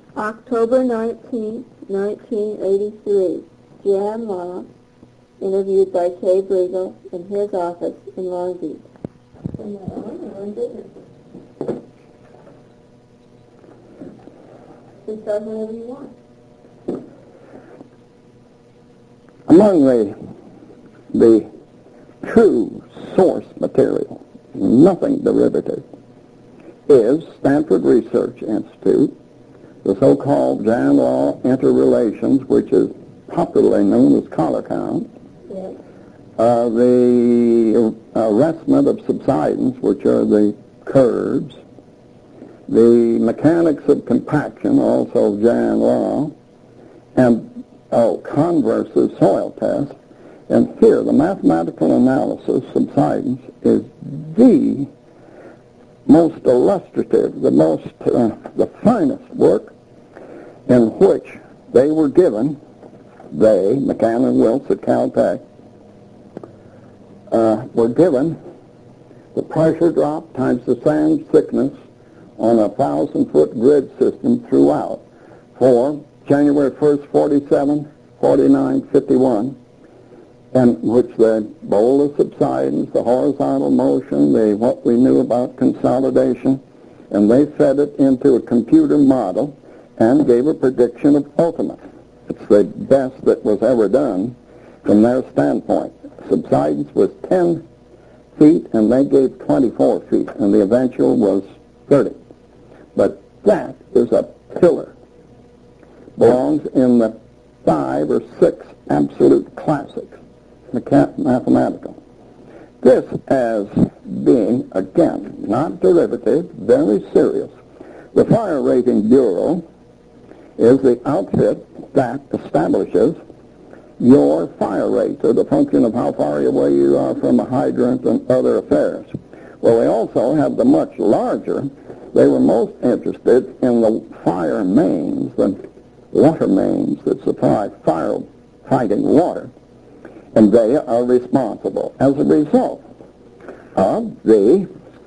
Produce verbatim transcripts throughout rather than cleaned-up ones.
October nineteenth, nineteen eighty-three. Jan Law, interviewed by Kay Briegel in his office in Long Beach. You start whenever you want. Among the, the true source material, nothing derivative, is Stanford Research Institute, the so-called Jan Law interrelations, which is popularly known as collar count, Yes. uh, the arrestment of subsidence, which are the curves, the mechanics of compaction, also Jan Law, and oh, converses soil test. And here, the mathematical analysis subsidence is the most illustrative, the most, uh, the finest work in which they were given, they, McCann and Wiltz at Caltech, uh, were given the pressure drop times the sand thickness on a thousand-foot grid system throughout for January first, forty-seven, forty-nine, fifty-one, in which the bowl of subsidence, the horizontal motion, the what we knew about consolidation, and they fed it into a computer model and gave a prediction of ultimate. It's the best that was ever done from their standpoint. Subsidence was ten feet, and they gave twenty-four feet, and the eventual was thirty. But that is a pillar. Belongs in the five or six absolute classics, mathematical. This as being, again, not derivative, very serious. The Fire Rating Bureau is the outfit that establishes your fire rate, or the function of how far away you are from a hydrant and other affairs. Well, they also have the much larger, they were most interested in the fire mains, the water mains that supply fire-fighting water, and they are responsible as a result of the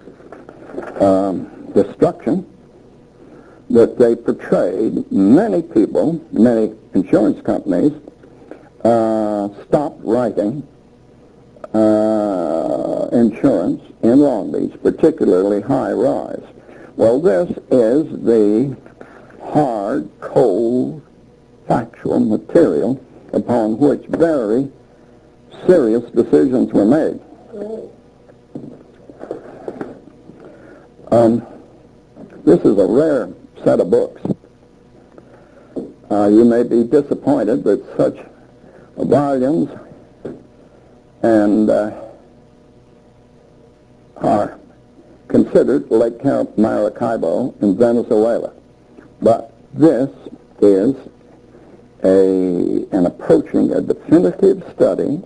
um, destruction that they portrayed. Many people, many insurance companies, uh, stopped writing uh, insurance in Long Beach, particularly high-rise. Well, this is the hard, cold, factual material upon which very serious decisions were made. Um, this is a rare set of books. Uh, you may be disappointed that such volumes and uh, are considered Lake Maracaibo in Venezuela. But this is a an approaching a definitive study.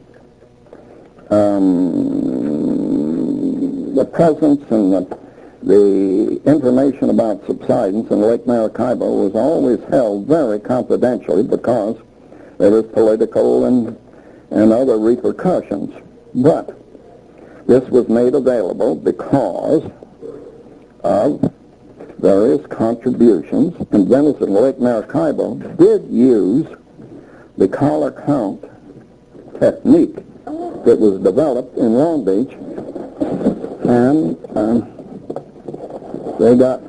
Um, the presence and the, the information about subsidence in Lake Maracaibo was always held very confidentially because there was political and, and other repercussions. But this was made available because of various contributions, and Venezuela, Lake Maracaibo did use the collar count technique that was developed in Long Beach, and um, they got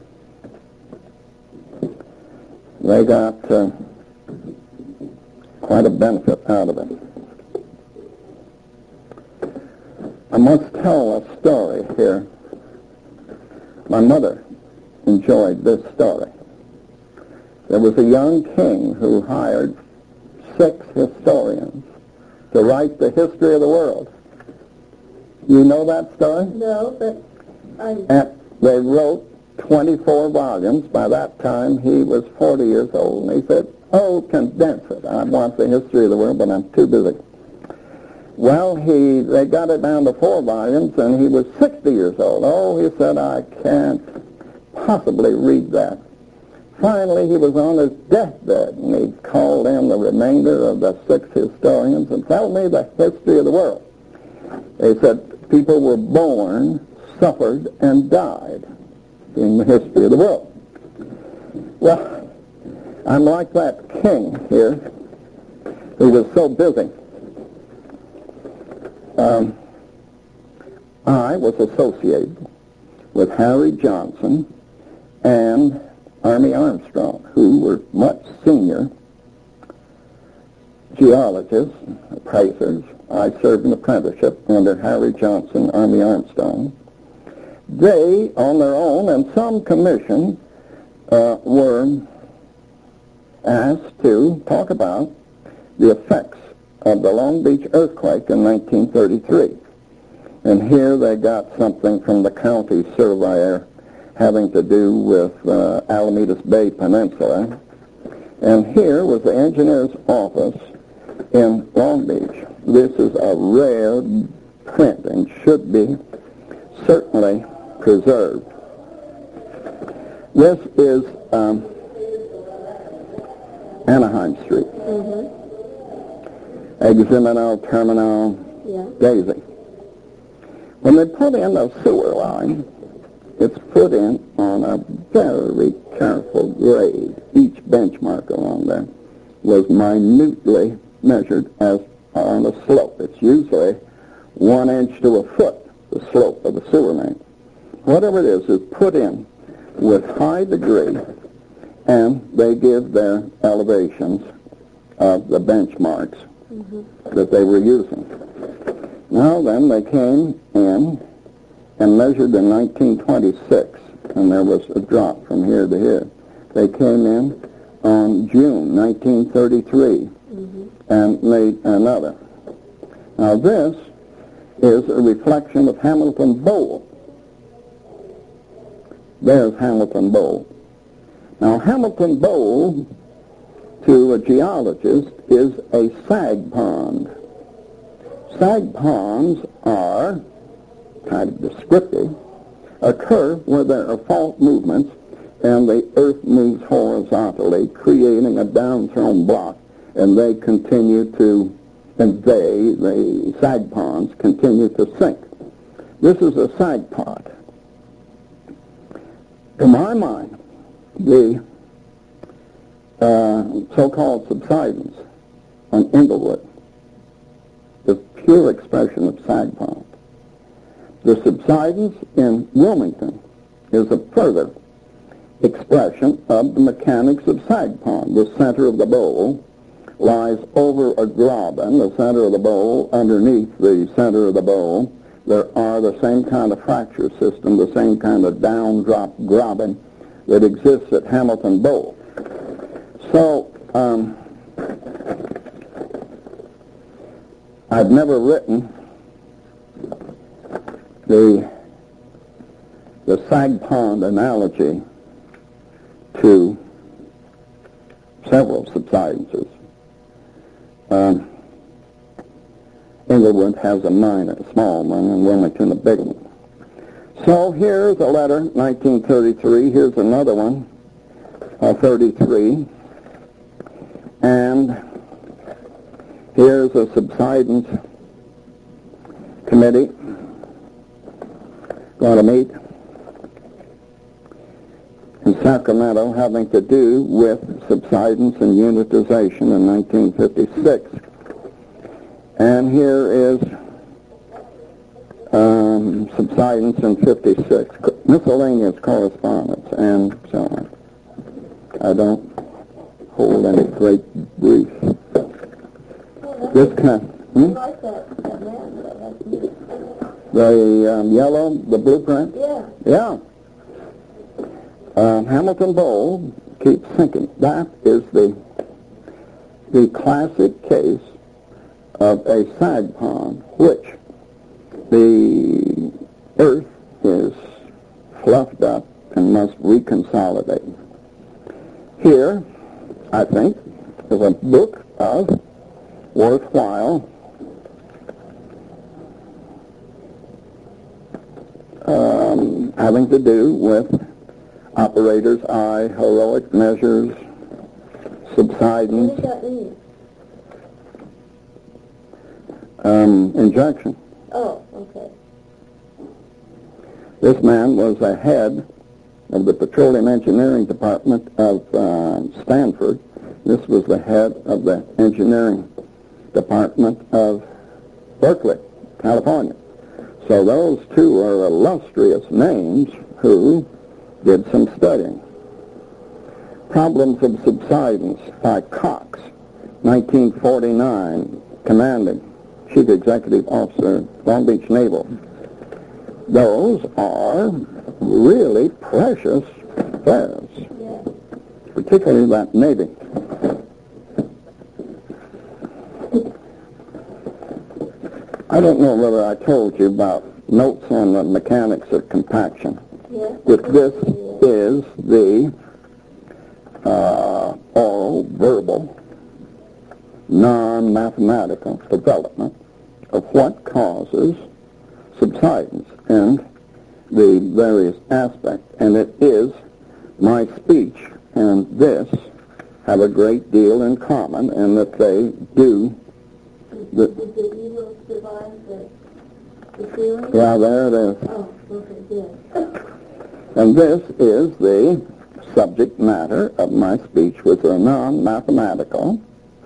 they got uh, quite a benefit out of it. I must tell a story here. My mother enjoyed this story. There was a young king who hired six historians to write the history of the world. You know that story? No, but I... And they wrote twenty-four volumes. By that time, he was forty years old, and he said, oh, condense it. I want the history of the world, but I'm too busy. Well, he they got it down to four volumes, and he was sixty years old. Oh, he said, I can't possibly read that. Finally, he was on his deathbed, and he called in the remainder of the six historians and told me the history of the world. They said people were born, suffered, and died in the history of the world. Well, I'm like that king here who was so busy. Um, I was associated with Harry Johnson and Army Armstrong, who were much senior geologists, appraisers. I served an apprenticeship under Harry Johnson, Army Armstrong. They, on their own, and some commission, uh, were asked to talk about the effects of the Long Beach earthquake in nineteen thirty-three. And here they got something from the county surveyor having to do with uh, Alamedas Bay Peninsula. And here was the engineer's office in Long Beach. This is a rare print and should be certainly preserved. This is um, Anaheim Street. Mm-hmm. Eximino, Terminal, Yeah. Daisy. When they put in the sewer line, it's put in on a very careful grade. Each benchmark along there was minutely measured as on a slope. It's usually one inch to a foot, the slope of the sewer main. Whatever it is, is put in with high degree, and they give their elevations of the benchmarks Mm-hmm. that they were using. Now then, they came in and measured in nineteen twenty-six, and there was a drop from here to here. They came in on June nineteen thirty-three Mm-hmm. and made another. Now this is a reflection of Hamilton Bowl. There's Hamilton Bowl. Now Hamilton Bowl, to a geologist, is a sag pond. Sag ponds are, kind of descriptive, occur where there are fault movements and the earth moves horizontally, creating a down-thrown block, and they continue to, and they, the sag ponds, continue to sink. This is a sag pond. To my mind, the uh, so-called subsidence on Inglewood is pure expression of sag pond. The subsidence in Wilmington is a further expression of the mechanics of sag pond. The center of the bowl lies over a graben, the center of the bowl, underneath the center of the bowl. There are the same kind of fracture system, the same kind of down-drop graben that exists at Hamilton Bowl. So, um, I've never written the the sag pond analogy to several subsidences. Um, Inglewood has a minor, a small one, and Wilmington a big one. So here's a letter, nineteen thirty-three. Here's another one, uh, thirty-three. And here's a subsidence committee going to meet in Sacramento having to do with subsidence and unitization in nineteen fifty-six. And here is um, subsidence in fifty-six, miscellaneous correspondence, and so on. I don't hold any great brief. Well, This kind, I hmm? like that, that man. That, that's neat. the um, yellow, the blueprint? Yeah. Yeah. Um, Hamilton Bowl keeps sinking. That is the the classic case of a sag pond, which the earth is fluffed up and must reconsolidate. Here, I think, is a book of worthwhile um, having to do with operator's eye, heroic measures, subsidence, What does that mean? um, injection. Oh, okay. This man was a head of the Petroleum Engineering Department of uh, Stanford. This was the head of the Engineering Department of Berkeley, California. So those two are illustrious names who did some studying. Problems of Subsidence by Cox, nineteen forty-nine, commanding Chief Executive Officer, Long Beach Naval. Those are really precious affairs, Yeah. particularly that Navy. I don't know whether I told you about notes on the mechanics of compaction. Yeah. If this is the uh, oral, verbal, non-mathematical development of what causes subsidence and the various aspects. And it is my speech and this have a great deal in common, and that they do. The, Did the evil survive the, the feeling? yeah, there it is. Oh, okay, good. And this is the subject matter of my speech, with a non-mathematical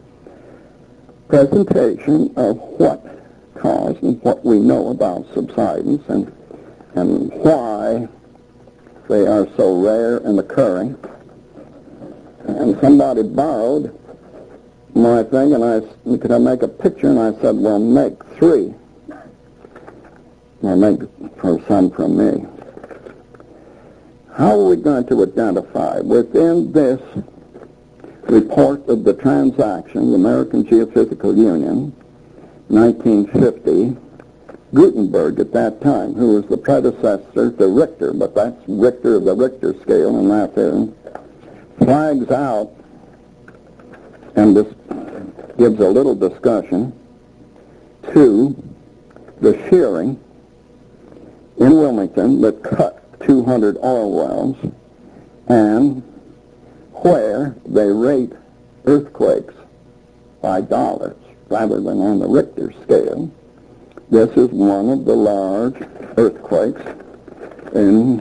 presentation of what caused and what we know about subsidence, and and why they are so rare and occurring. And somebody borrowed my thing, and I could I make a picture, and I said, well, make three. Or make for some from me. How are we going to identify within this report of the transaction, the American Geophysical Union, nineteen fifty, Gutenberg at that time, who was the predecessor to Richter, but that's Richter of the Richter scale, and that is, flags out, and this gives a little discussion, to the shearing in Wilmington that cut two hundred oil wells, and where they rate earthquakes by dollars rather than on the Richter scale. This is one of the large earthquakes in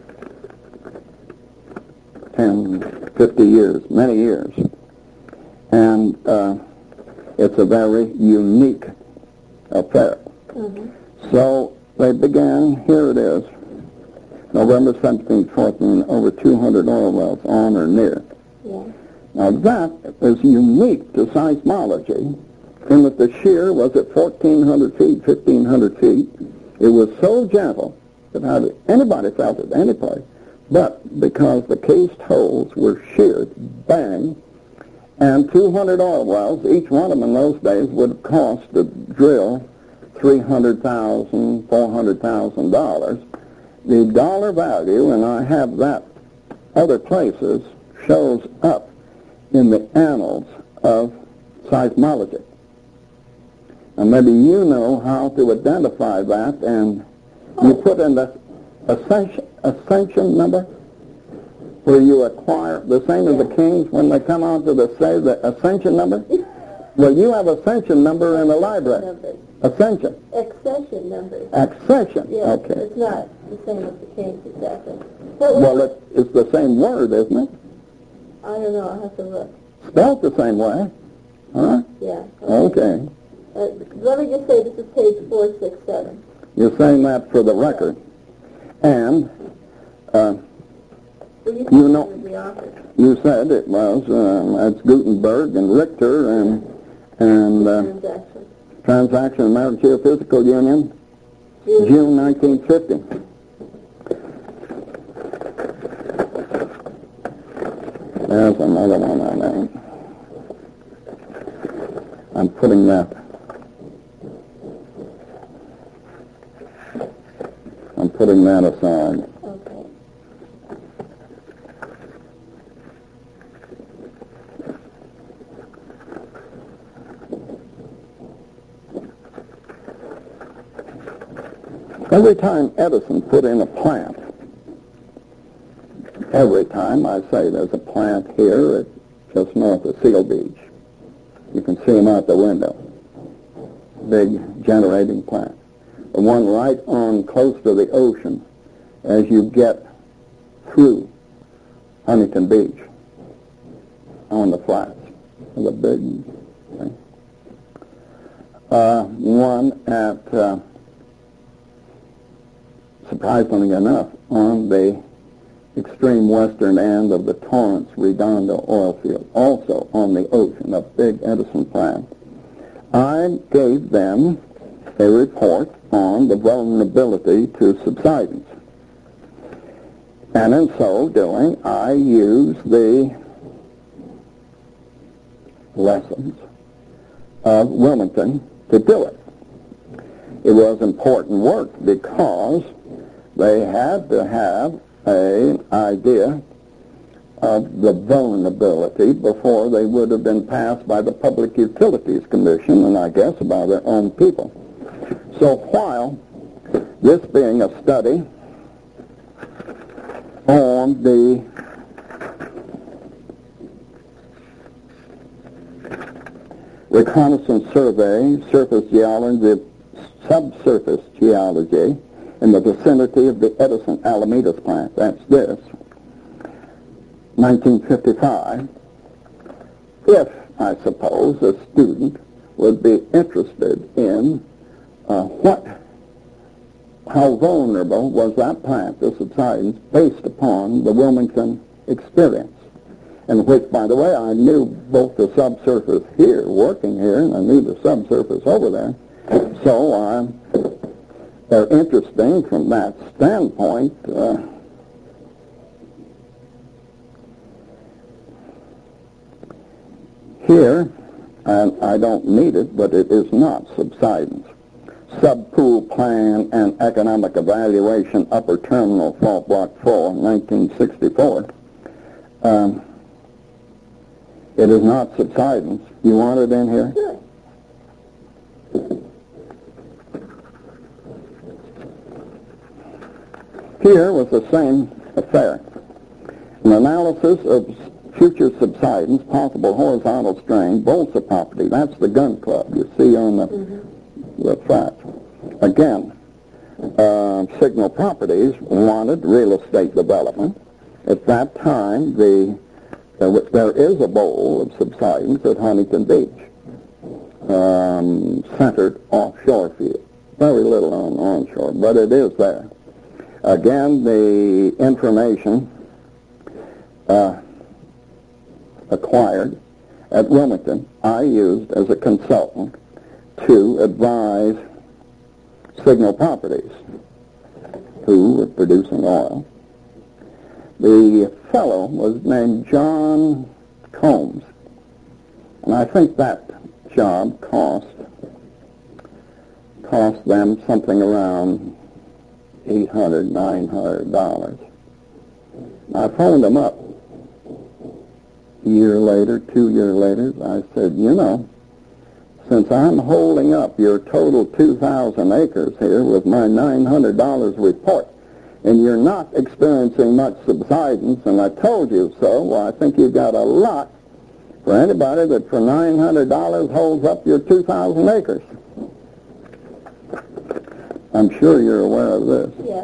ten, fifty years, many years. And uh, it's a very unique affair. Mm-hmm. So they began, here it is, November seventeenth, fourteen, over two hundred oil wells on or near. Yeah. Now that is unique to seismology, in that the shear was at fourteen hundred feet, fifteen hundred feet. It was so gentle that hardly anybody felt it any place. But because the cased holes were sheared, bang, and two hundred oil wells, each one of them in those days would have cost to drill three hundred thousand dollars, four hundred thousand dollars. The dollar value, and I have that other places, shows up in the annals of seismology. And maybe you know how to identify that, and you put in the ascension, ascension number, where you acquire, the same as the kings when they come out to the say the ascension number. Well, you have ascension number in the library. Numbers. Ascension. Accession numbers. Accession. Yeah, Okay. it's not the same as the kings exactly. Well, it, it's the same word, isn't it? I don't know, I'll have to look. Spelled the same way. Huh? Yeah. Okay. Uh, let me just say this is page four six seven. You're saying that for the record. And uh, Well, you, You know- the author. you said it was, um, that's Gutenberg and Richter and, and uh, Transaction. Transaction American Geophysical Union, June. June nineteen fifty. There's another one I know. I'm putting that. I'm putting that aside. Okay. Every time Edison put in a plant, every time I say there's a plant here at just north of Seal Beach. You can see them out the window. Big generating plant. The one right on close to the ocean, as you get through Huntington Beach on the flats. The big thing. Uh, one at, uh, surprisingly enough, on the extreme western end of the Torrance Redondo oil field, also on the ocean, a big Edison plant. I gave them a report on the vulnerability to subsidence. And in so doing, I used the lessons of Wilmington to do it. It was important work because they had to have an idea of the vulnerability before they would have been passed by the Public Utilities Commission, and I guess by their own people. So while this being a study on the reconnaissance survey, surface geology, subsurface geology in the vicinity of the Edison Alamedas plant, that's this, nineteen fifty-five, if, I suppose, a student would be interested in uh, what, how vulnerable was that plant to subsidence based upon the Wilmington experience, in which, by the way, I knew both the subsurface here, working here, and I knew the subsurface over there. So uh, they're interesting from that standpoint. Uh, here, and I don't need it, but it is not subsidence. Subpool plan and economic evaluation, Upper Terminal, Fault Block four, nineteen sixty-four. Um, It is not subsidence. You want it in here? Sure. Here was the same affair. An analysis of future subsidence, possible horizontal strain, Bolsa property. That's the gun club you see on the, mm-hmm. the flat. Again, uh, Signal Properties wanted real estate development. At that time, the There, there is a bowl of subsidence at Huntington Beach, um, centered offshore field. Very little on onshore, but it is there. Again, the information uh, acquired at Wilmington, I used as a consultant to advise Signal Properties, who were producing oil. The fellow was named John Combs, and I think that job cost cost them something around eight hundred, nine hundred dollars. I phoned them up a year later, two years later. I said, you know, since I'm holding up your total two thousand acres here with my nine hundred dollars report, and you're not experiencing much subsidence, and I told you so, well, I think you've got a lot for anybody that for nine hundred dollars holds up your two thousand acres. I'm sure you're aware of this. Yes.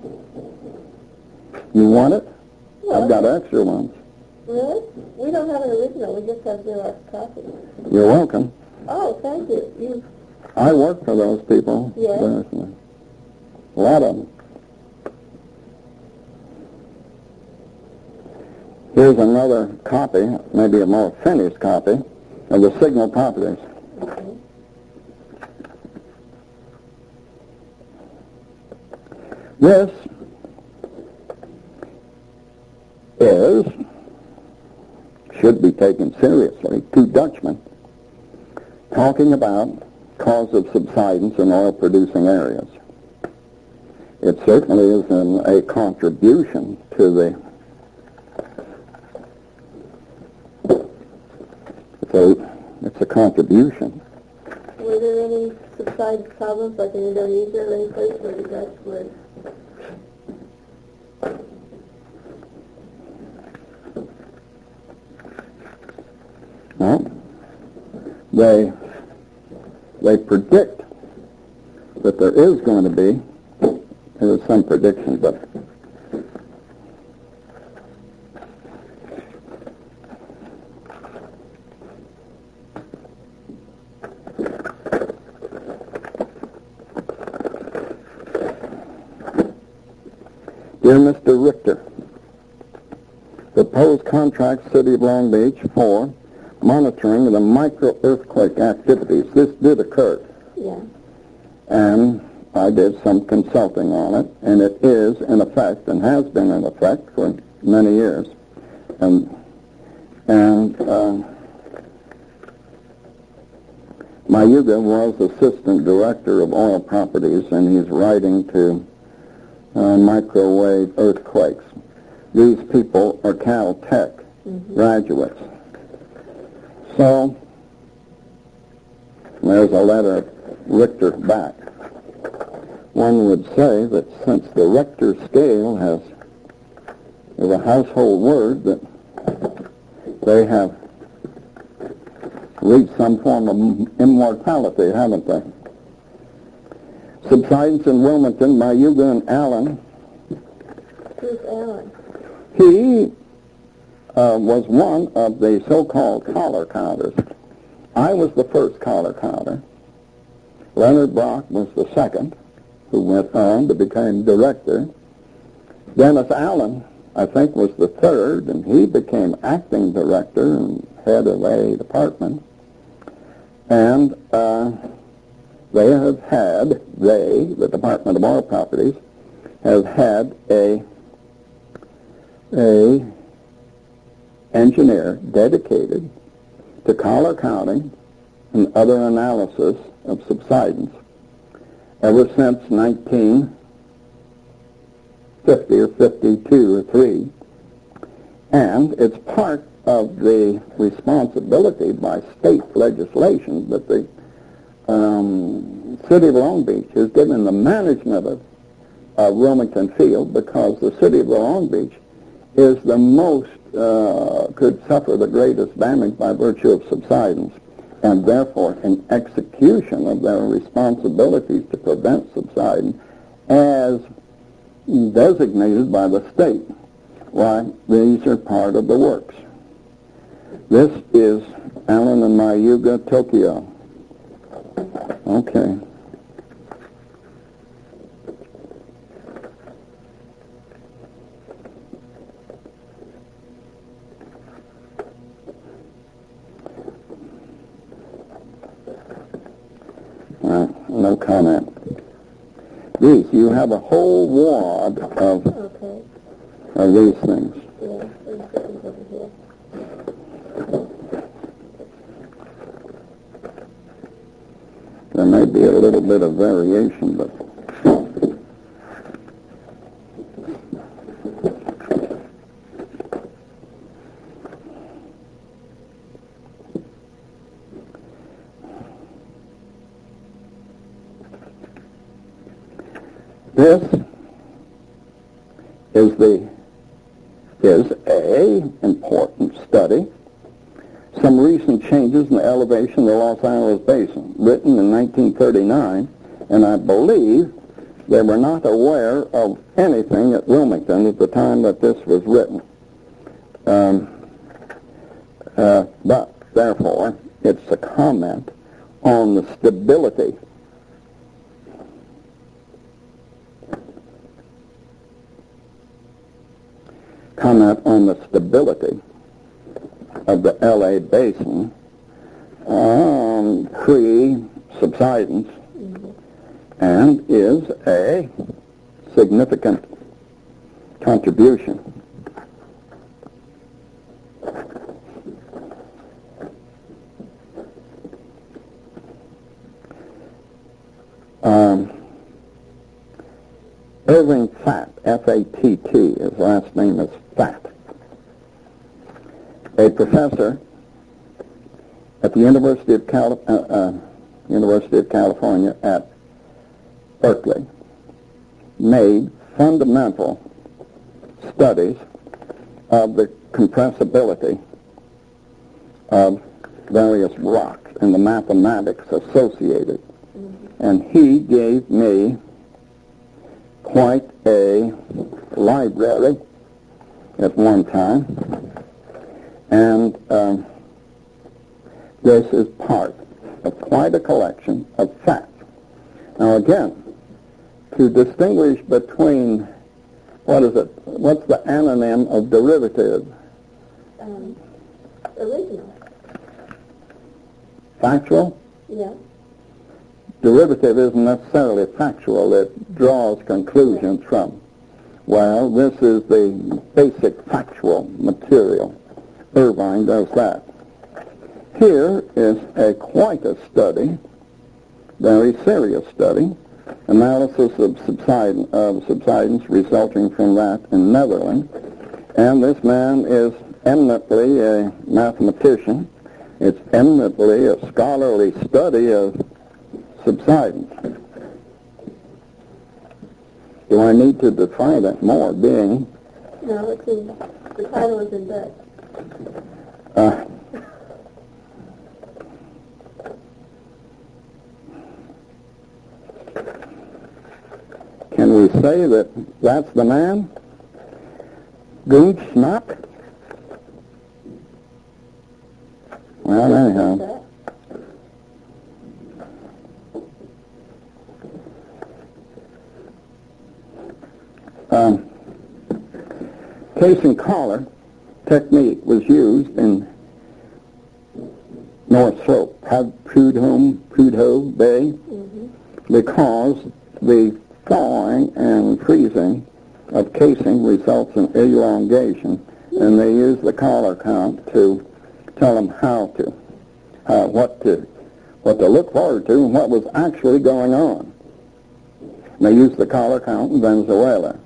You want it? Well, I've got extra ones. Really? We don't have an original. We just have Xerox copies. You're welcome. Oh, thank you. You. I work for those people. Yes. Personally. A lot of them. Here's another copy, maybe a more finished copy, of the Signal Properties. Okay. This is, should be taken seriously, two Dutchmen talking about cause of subsidence in oil-producing areas. It certainly is an, a contribution to the So it's a contribution. Were there any subsidence problems like in Indonesia or any place where the Dutch were? No. They, they predict that there is going to be, there's some prediction, but Dear Mister Richter, proposed contract City of Long Beach for monitoring the micro-earthquake activities. This did occur. Yeah. And I did some consulting on it, and it is in effect and has been in effect for many years. And and uh, Mayuga was assistant director of oil properties, and he's writing to uh, microwave earthquakes. These people are Caltech mm-hmm. graduates. So there's a letter Richter back. One would say that since the Richter scale has is a household word, that they have reached some form of immortality, haven't they? Subsidence in Wilmington by Mayuga and Allen. Who's Allen? He uh, was one of the so-called collar counters. I was the first collar counter. Leonard Brock was the second, who went on to become director. Dennis Allen, I think, was the third, and he became acting director and head of a department. And uh, they have had, they, the Department of Oil Properties, have had a, a engineer dedicated to collar counting and other analysis of subsidence ever since nineteen fifty or fifty-two or three, and it's part of the responsibility by state legislation that the um, City of Long Beach is given the management of uh, Wilmington Field, because the City of Long Beach is the most, uh, could suffer the greatest damage by virtue of subsidence, and therefore in execution of their responsibilities to prevent subsidence as designated by the state. Why, these are part of the works. This is Allen and Mayuga, Tokyo. Okay. Uh, no comment. These, you have a whole wad of, okay. of these things. Yeah, there's things over here. There may be a little bit of variation, but this is the is a important study. Some recent changes in the elevation of the Los Angeles Basin, written in nineteen thirty-nine, and I believe they were not aware of anything at Wilmington at the time that this was written. Um, uh, but, therefore, it's a comment on the stability comment on the stability of the L A basin um, pre-subsidence, mm-hmm. and is a significant contribution. Um, Irving Fatt, F A T T, his last name is Fatt, a professor at the University of, Cali- uh, uh, University of California at Berkeley, made fundamental studies of the compressibility of various rocks and the mathematics associated. Mm-hmm. And he gave me quite a library at one time, and um, this is part of quite a collection of facts. Now again, to distinguish between what is it? What's the anonym of derivative? Um, original. Factual? Yeah. Derivative isn't necessarily factual. It draws conclusions from. Well, this is the basic factual material. Irvine does that. Here is a quite a study, very serious study, analysis of, subsidence, of subsidence resulting from that in Netherlands. And this man is eminently a mathematician. It's eminently a scholarly study of subsidence. Do I need to define it more, being... No, it's in, the title is in Dutch. Uh, can we say that that's the man? Goonschnack? Well, anyhow. Um, case and collar technique was used in North Slope, Prudhoe, Prudhoe Bay, mm-hmm. because the thawing and freezing of casing results in elongation, mm-hmm. and they use the collar count to tell them how to, uh, what to, what to look forward to, and what was actually going on. And they used the collar count in Venezuela.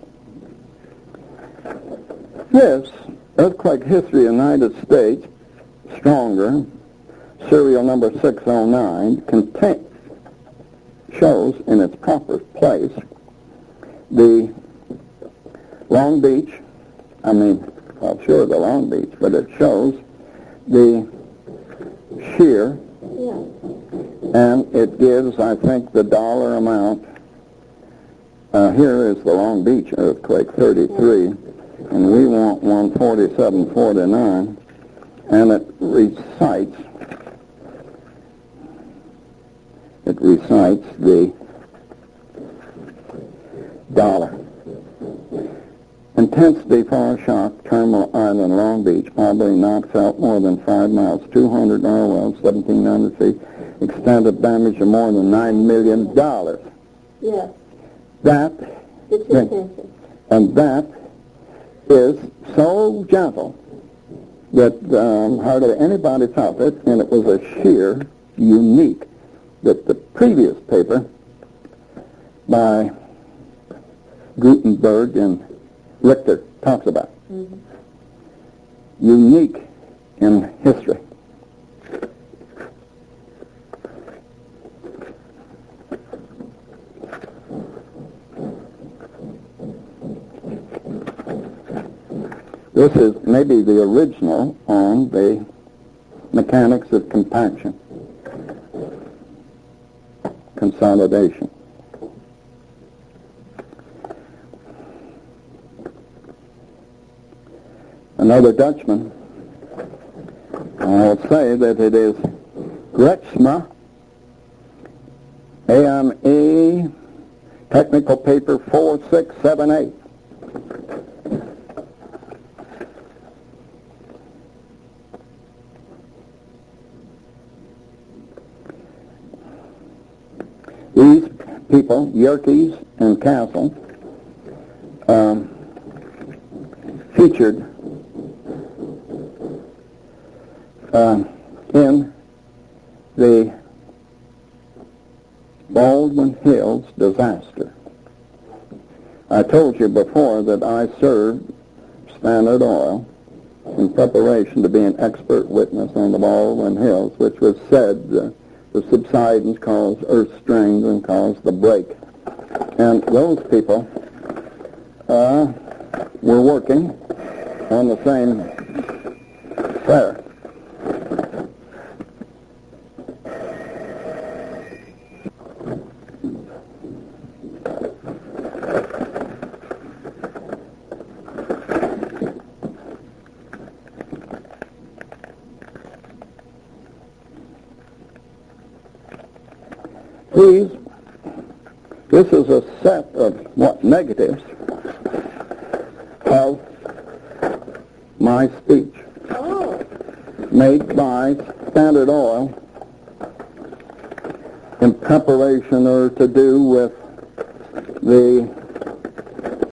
This earthquake history United States, Stronger, serial number six oh nine, contain, shows in its proper place the Long Beach, I mean, well, sure, the Long Beach, but it shows the shear, yeah. and it gives, I think, the dollar amount. Uh, here is the Long Beach earthquake, thirty-three, yeah. And we want one forty-seven forty-nine, and it recites, it recites the dollar. Intensity foreshock, Terminal Island, Long Beach, probably not felt more than five miles, two hundred Norwell, seventeen hundred feet, extent of damage of more than nine million dollars. Yes. That, it's intention. And that is so gentle that um, hardly anybody felt it, and it was a sheer unique that the previous paper by Gutenberg and Richter talks about. Mm-hmm. Unique in history. This is maybe the original on the mechanics of compaction, consolidation. Another Dutchman, I'll say that it is Gretsma, A M E, technical paper four six seven eight. These people, Yerkes and Castle, um, featured uh, in the Baldwin Hills disaster. I told you before that I served Standard Oil in preparation to be an expert witness on the Baldwin Hills, which was said uh, the subsidence caused earth strains and caused the break. And those people uh, were working on the same fair. Please, this is a set of what negatives my speech, Oh. made by Standard Oil in preparation or to do with the